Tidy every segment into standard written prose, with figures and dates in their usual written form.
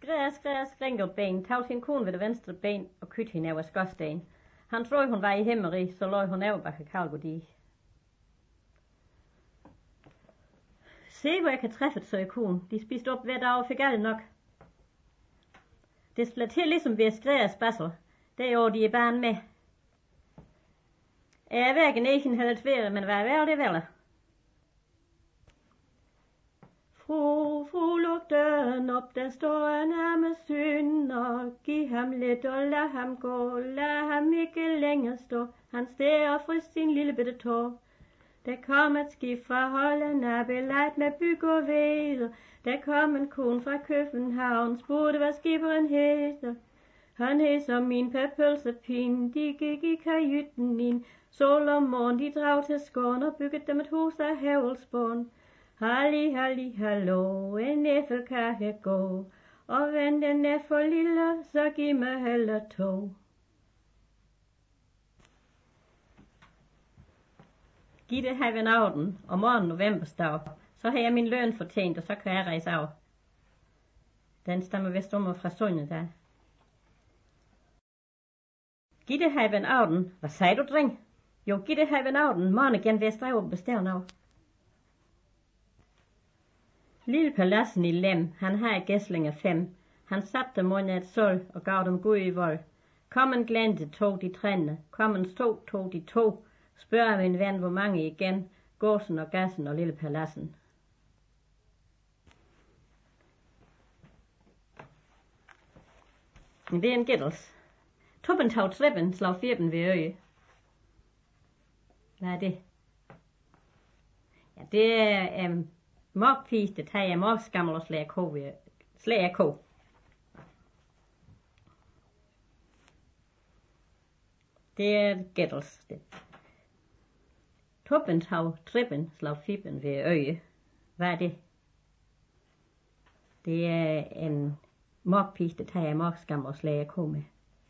skringelben, tog sin kone ved det venstre ben og kytte hende over skorsten. Han troede, hun var i himmeri, så lå hun over bag kalgodi. Se, hvor jeg kan træffe det, sagde konen. De spiste op hver dag og fik alle nok. Det slår til ligesom ved skræres bassel. Det er jo de er bare med. Jeg er hverken ikke heller tvær, men hvad er det vel? Fru, luk døren op, der står en arme synder. Giv ham lidt og lad ham gå, lad ham ikke længere stå. Han stær og fryst sin lille bitte tår. Der kom et skib fra Holland, er belejt med byg og væder. Der kom en kone fra København, spurgte hvad skiberen hedder. Han hed som min pølsepin, de gik i kahytten ind. Sol og morgen, de drag til skåren og byggede dem et hus af havlspån. Halli, halli, hallo, en æffel kan her gå. Og vend den er for lille, så giv mig heller to. Giv det her ved aften, og morgen novembersdag, så har jeg min løn fortjent, og så kan jeg rejse af. Den stammer vist om fra Sunde der. Giv det her ved aften, hvad sagde du, dreng? Jo, giv det her ved aften, morgen igen vist af og bestævn af. Lille paladsen i Lem, han har i Gæslinger 5. Han satte dem under et sol og gav dem gud i vold. Kom en glente, tog de trænde. Kom en stå, tog de to. Spørger min ven, hvor mange igen. Gåsen og gassen og lille paladsen. Det er en gættels. Tuppen tog trippen, slag firben ved øje. Hvad er det? Ja, det er mokpis, det tager jeg mokskammel og slæger ko. Det er gættels, det. Tuppen tog trippen, slag firben ved øje. Hvad er det? Det er en mokpis, det tager jeg mokskammel og slæger ko med.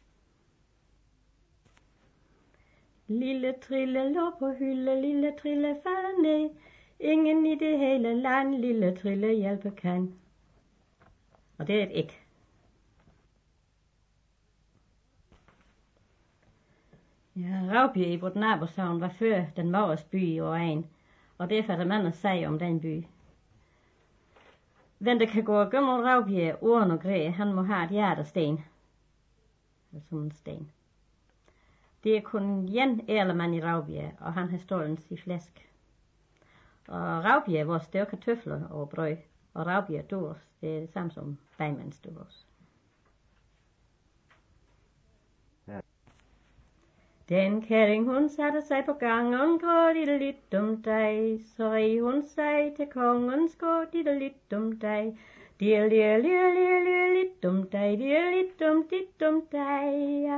Lille trille lå på hylde, lille trille falder ned. Ingen i det hele land, lille trille hjælpe kan. Og det er et æg. Ja, Raubje i vort nabosavn var før den Maures by i Åren, og derfor er der mange at sige om den by. Hvem der kan gå og gømme Raubje, orden og græ, han må have et hjertesten. Som en sten. Det er kun en ærlemand i Raubje, og han har stålens i flæsk. Og Raubje, vores det er kartofler og brød, og Raubje durs, det er det samme som Beimanns durs. Ja. Den kæring hun satte sig på gangen, gråd lidt om dig, så rig hun sig til kongen, skåd lidt om dig. Dir lidt om dig, dir lidt om dig, ja.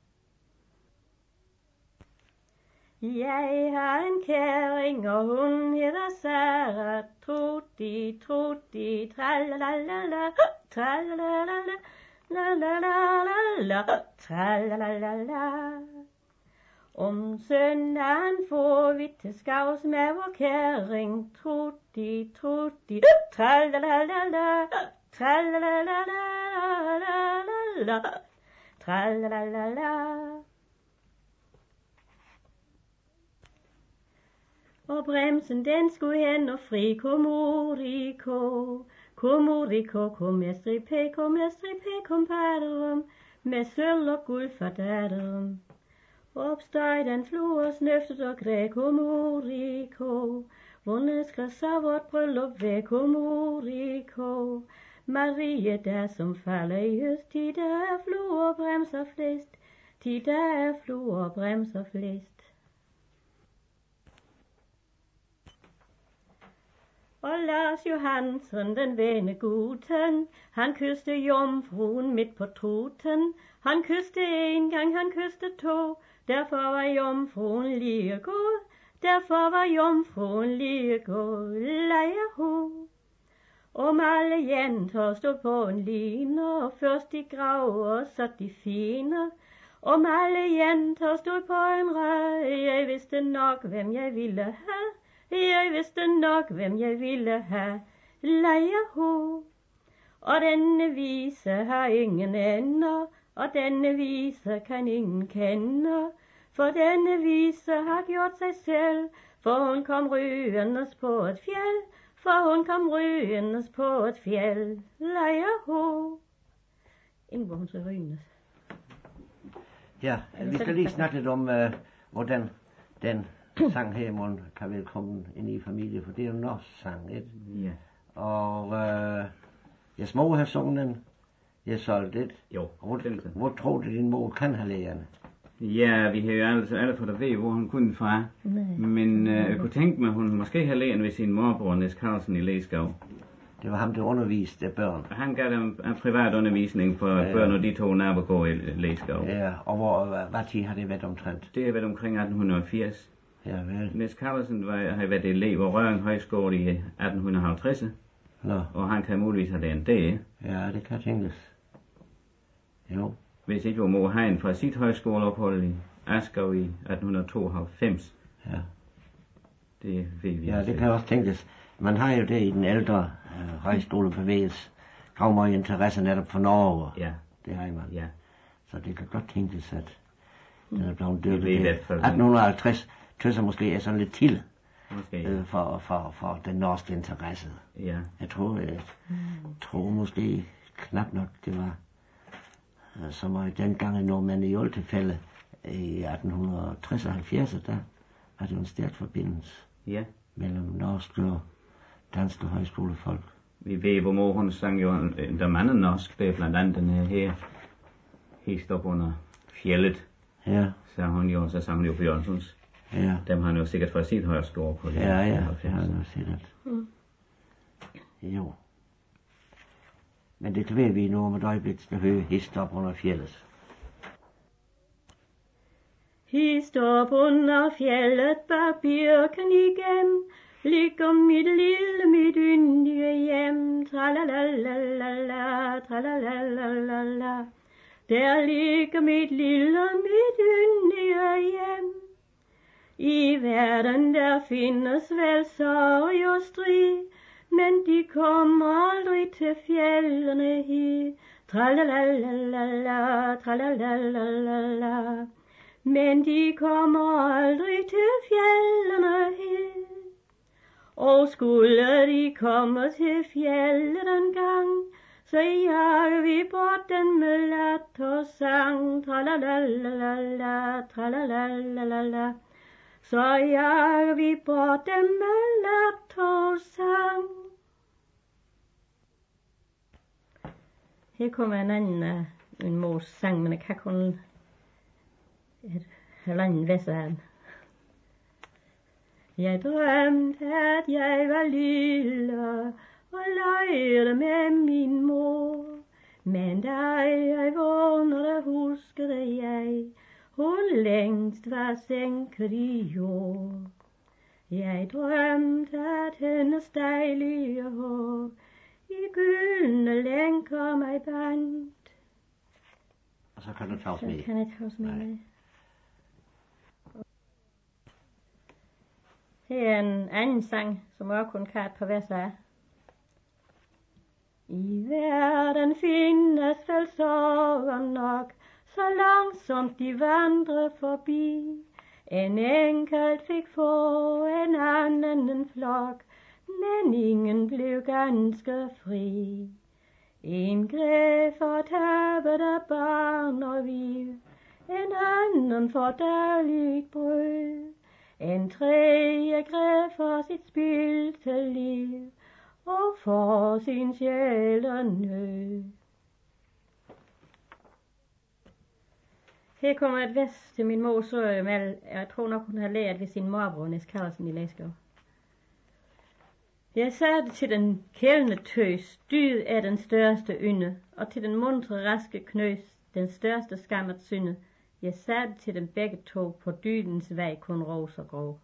Jeg har en kæring, og hun hedder Sara. Trutti, trutti, tralalala, tralalala, lalalala, tralalala. Om søndagen får vi til skavs med vor kæring. Trutti, trutti, tralalala, tralalala, tralalala. Og bremsen den skulle hen og fri, komoriko, komoriko, kompaderum, med sølv og guld for datteren. Opstøj den flue og snøftet og græ, komoriko, vundet skal så vort bryllup ved, komoriko. Marie der som falder i høst, de der er fluer og bremser flest, de der er fluer og bremser flest. Og Lars Johansen, den vene guten, han kysste jomfruen midt på truten. Han kysste en gang, han kysste to, derfor var jomfruen lige god, derfor var jomfruen lige god, lejerho. Om alle jenter stod på en line, og først de grave og så de fine. Om alle jenter stod på en ræd, jeg vidste nok, hvem jeg ville have. Jeg vidste nok, hvem jeg ville have, lejerho. Og denne vise har ingen ender, og denne vise kan ingen kende. For denne vise har gjort sig selv, for hun kom rygende på et fjeld, for hun kom rygende på et fjeld. Leje ho. Inden hvor hun så rygende. Ja, vi skal lige snakke lidt om, hvordan den sang her i morgen kan velkommen ind i familie, for det er jo en norsk sang, ikke? Ja. Og jeg små har sunget den, jeg solgte det. Jo, Hvor tror du din mor kan have lært den? Ja, vi har jo alle fået at vide, hvor hun kunne fra. Nej. Men jeg kunne tænke mig, at hun måske har lært ved sin morbror, Niels Carlsen i Læsgav. Det var ham, der underviste børn. Han gav dem en privat undervisning for børn, og de to nabogård i Læsgav. Ja, og hvad tid har det været omtrent? Det har været omkring 1880. Ja, vel. Niels Carlsen har været elev på Røring Højskole i 1850, Nå, og han kan muligvis have lært det. ja, det kan tænkes. Jo, Hvis ikke var mor Hein fra sit højskoleophold i Askov i 1892. ja. Det ved vi Ja, altså det kan også tænkes. Man har jo det i den ældre højskolebevægelse. Kommer i interesse netop for Norge. Ja, Det har man. ja. Så det kan godt tænkes, at den er blevet Det ved døbt. i hvert fald. 1850 tøs jeg måske er sådan lidt til Måske. for den norske interesse. Ja. Jeg tror måske knap nok, det var så meget dengang, når man i alle tilfælde i 1860 og 70, der var det jo en stærk forbindelse Ja. mellem norske og danske højskolefolk. Vi ved, hvor mor hun sang jo der mange norsk, det er blandt andet den her helt op under fjellet, Ja, så hun jo, så sang hun jo på Jørgensens. ja. Dem har han jo sikkert fra sit højskole på det. Ja, det har jeg jo set. Jo. Men det ved vi nu om et øjeblik skal høre hist op under fjellet. Hist op under fjellet bag birken igen, ligger mit yndige hjem. Tralalalala, tralalalala. Der ligger mit yndige hjem. I verden der findes vel sorg og strid, men de kommer aldrig til fjellene hit. Tralalalala, tralalalala. Men de kommer aldrig til fjellene hit. Og skulle de komme til fjellet en gang, så jager vi bort den med latter sang. Tralalalala, tralalalala. Så jager vi bort den med latter sang. Her kommer en anden en mors sang, men jeg kan kun halvanden vers af den. Jeg drømte, at jeg var lille og legede med min mor. Men da jeg vågnede, huskede jeg, hun længst var sænket i jord. Jeg drømte, at hendes dejlige hår i gyldne lænker mig bandt. Og så kan du tage os med. Så kan jeg tage os med. Det er en anden sang, som også kun kan et par vers af. I verden findes vel sorger nok, så langsomt de vandrer forbi. En enkelt fik få, en anden en flok, men ingen blev ganske fri. En græd for tabet af barn og liv, en anden for dagligt brød. En tredje græd for sit spildte liv, og for sin sjæl og nød. Her kommer et vers til min mors øjemal. Jeg tror nok, hun har lært ved sin morbror, Niels Carlsen i Læsgav. Jeg sagde til den kældende tøs, dyd er den største ynde, og til den muntre raske knøs, den største skam at synde. Jeg sagde til dem begge to, på dydens vej kun roser grå.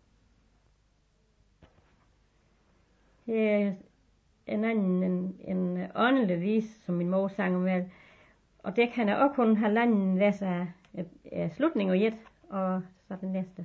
Her er en anden en åndelig vis, som min mor sang om vel, og det kan jeg også kun have landet vers af slutning og et, og så den næste.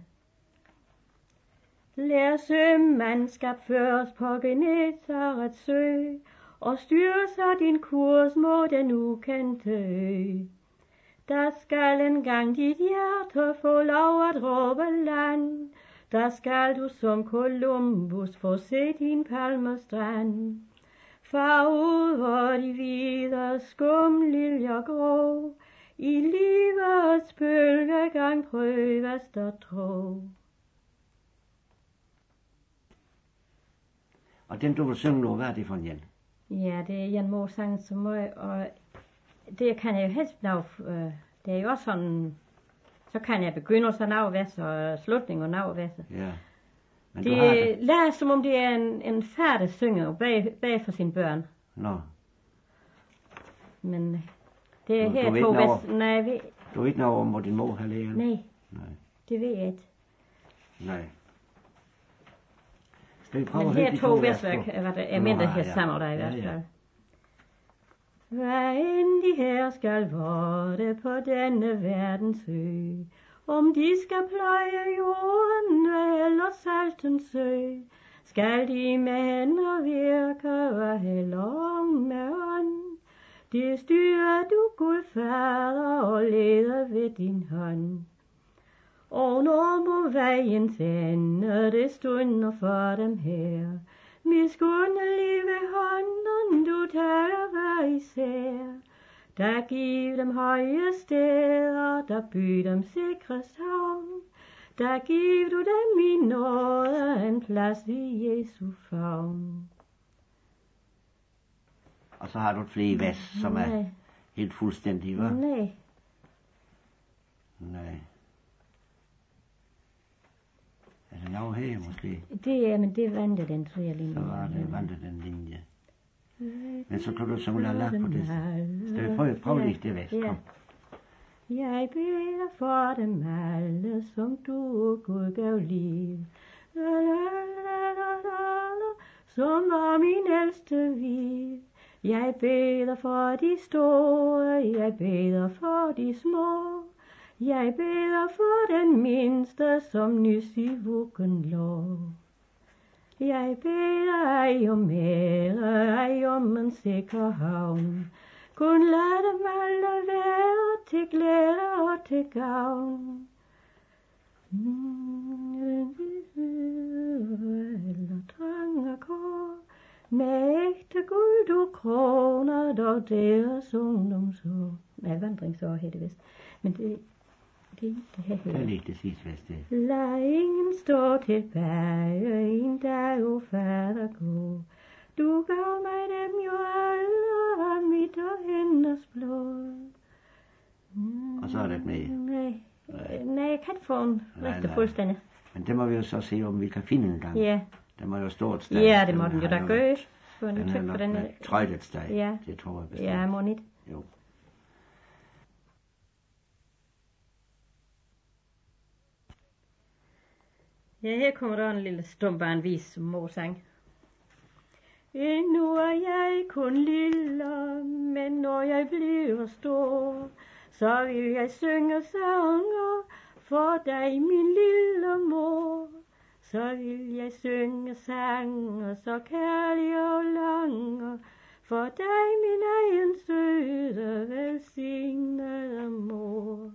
Lær sømandskab føres på Genesarets sø, og styr så din kurs mod den ukendte ø. Der skal engang dit hjerte få lov at råbe land. Der skal du som Columbus få se din palmestrand. Far ud, hvor de hvide skumliljer grå, i livets bølgegang prøves der tro. Og den du vil synge nu, hvad er det for en? Ja, det er en morsang, som må, og det kan jeg jo helst nå. Det er jo også sådan, så kan jeg begynde så navvæs og slutning og navvæs. Ja. Men det lader som om det er en færdig synger bag for sine børn. Nå. Men det er Du her ved to ikke væs. Nej, du ved ikke noget om, hvor din mor har lært? Nej. Nej. Det ved jeg ikke. Nej. Skal vi prøve men at høre her de to vers væsværk, på? hvad det er mindre her sammen der i hvert fald. Hvad end de her skal vorte på denne verdens ø, om de skal pløje jorden eller salten sø, skal de med hænder virke og heller med ånd. Det styrer du, Gud Fader, og leder ved din hånd. Og når må vejens ende, det stunder for dem her, miskundelige ved hånden, du tager hver især. Der giv dem høje steder, der by dem sikrest havn. Der giv du dem i nåde en plads i Jesu favn. Og så har du et flere vers, som er helt fuldstændige, hva'? Nej. Nej. Er det noget her, måske? Det er, men det vandte den tredje linje. Så var det vandte den linje. Men så kan du synge la på det. Skal vi prøve lige det vers? Kom. Jeg beder for dem alle, som du, Gud, gav liv. Som var min ældste vid. Jeg beder for de store, jeg beder for de små. Jeg beder for den mindste, som nys i vuggen lå. Jeg beder ej om ære, ej om en sikker havn. Kun lad dem alle være til glæde og til gavn. Eller trang og kår, med ægte guld du kroner dog deres ungdomsår. Nej, vandringsår hedder det vist. Men det her Det er lige det sidste vers, det. Lad ingen stå tilbage, en dag, o Fader gå. Du gav mig dem jo alle af mit og hendes blod. Og så er det med. Nej, jeg kan ikke få en rigtig fuldstændig. Men det må vi jo så se, om vi kan finde en gang. Ja. Det må jo stå et sted. Ja, det må den jo da gøre. Den er nok trøjt et sted. Ja. Det tror jeg bestemt. Ja, må ikke. Jo. Ja, her kommer der en lille stumbarnvis som mor sang. Endnu er jeg kun lille, men når jeg bliver stor, så vil jeg synge sanger for dig, min lille mor. Så vil jeg synge sanger så kærlige og lange, for dig, min egen søde, velsignede mor.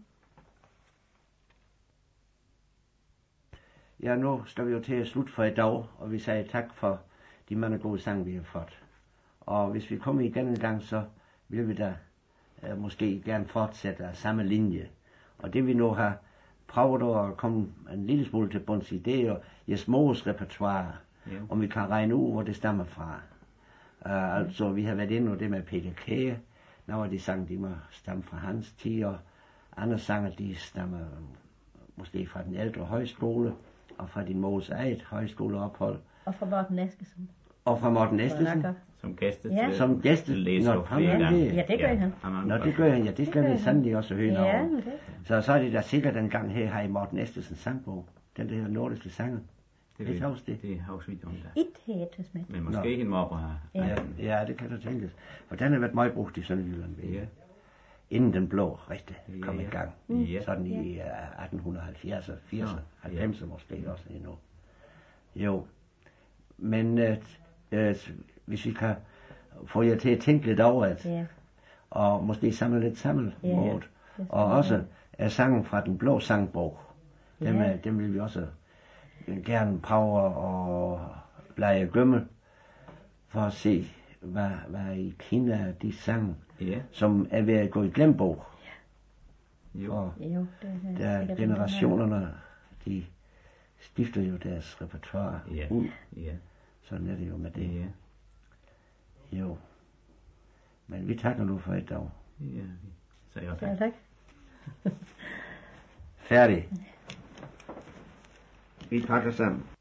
Ja, nu skal vi jo til at slutte for i dag, og vi siger tak for de mange gode sange, vi har fået. Og hvis vi kommer igen en gang, så vil vi da måske gerne fortsætte af samme linje. Og det vi nu har prøvet at komme en lille smule til bunds i, det er jo Jes Mors repertoire, om vi kan regne ud, hvor det stammer fra. Altså, vi har været inde på det med Peter Kære. Nogle af de sange, de må stamme fra hans tid, og andre sange, de stammer måske fra den ældre højskole, og fra din mors eget højskoleophold. Og fra Morten Eskesen. Og fra Morten Eskesen. Som gæste Ja. Som gæste. Læser flere gange. Ja, det gør han. Nå, det gør han, ja. Det skal vi sandelig også høre noget Ja, om. det. Så er det da sikkert en gang her, har I Morten Estesens sangbog. Den der nordiske sange. Det er det. Det har vi om der. Et hættes med. Men måske hende morbror har. Ja, det kan der tænkes. For den har været meget brugt i Sønderjylland. Ja. Inden den blå rigtig kom i Ja. gang. Ja. Sådan i 1870'er, 80'er, 90'er måske også endnu. Jo. Men hvis vi kan få jer til at tænke lidt over det. Ja. Og måske samle lidt sammen. Ja, Og også sangen fra den blå sangbog. Dem vil vi også gerne prøve at lege gømme. For at se, hvad i Kina er de sange, som er ved at gå i glembog. Jo. Og det generationerne, de skifter jo deres repertoire ud. Ja. Sådan er det jo med det. Ja. Jo. Men vi takker nu for et dag. Ja, så jeg Ja, tak. Færdig. Vi pakker sammen.